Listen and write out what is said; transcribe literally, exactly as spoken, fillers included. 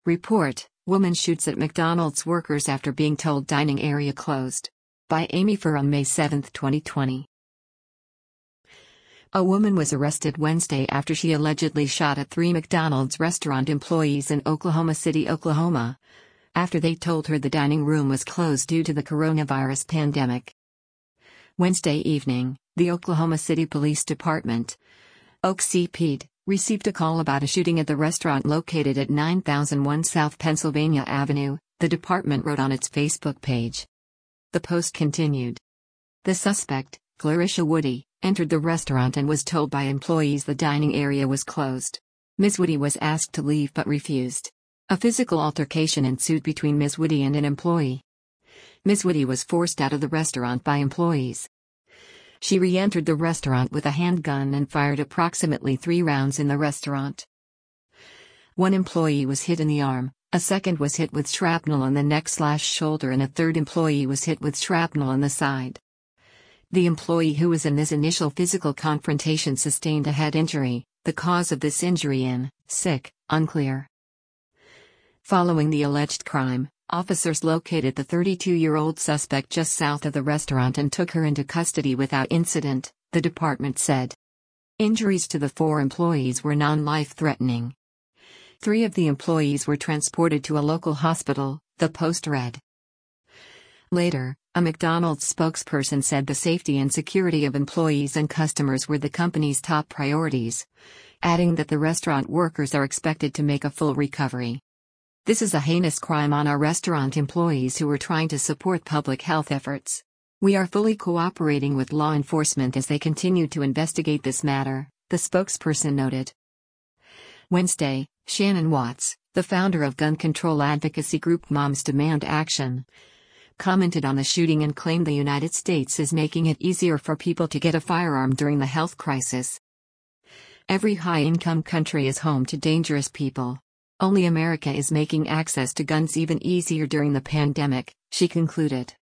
Report: Woman shoots at McDonald's workers after being told dining area closed. By Amy Furr on May seventh, twenty twenty. A woman was arrested Wednesday after she allegedly shot at three McDonald's restaurant employees in Oklahoma City, Oklahoma, after they told her the dining room was closed due to the coronavirus pandemic. Wednesday evening, the Oklahoma City Police Department, O C P D, received a call about a shooting at the restaurant located at nine thousand one South Pennsylvania Avenue, the department wrote on its Facebook page. The post continued. The suspect, Clarissa Woody, entered the restaurant and was told by employees the dining area was closed. Miz Woody was asked to leave but refused. A physical altercation ensued between Miz Woody and an employee. Miz Woody was forced out of the restaurant by employees. She re-entered the restaurant with a handgun and fired approximately three rounds in the restaurant. One employee was hit in the arm, a second was hit with shrapnel on the neck/shoulder and a third employee was hit with shrapnel on the side. The employee who was in this initial physical confrontation sustained a head injury, the cause of this injury in, sick, unclear. Following the alleged crime, officers located the thirty-two-year-old suspect just south of the restaurant and took her into custody without incident, the department said. Injuries to the four employees were non-life-threatening. Three of the employees were transported to a local hospital, the Post read. Later, a McDonald's spokesperson said the safety and security of employees and customers were the company's top priorities, adding that the restaurant workers are expected to make a full recovery. This is a heinous crime on our restaurant employees who are trying to support public health efforts. We are fully cooperating with law enforcement as they continue to investigate this matter, the spokesperson noted. Wednesday, Shannon Watts, the founder of gun control advocacy group Moms Demand Action, commented on the shooting and claimed the United States is making it easier for people to get a firearm during the health crisis. Every high-income country is home to dangerous people. Only America is making access to guns even easier during the pandemic, she concluded.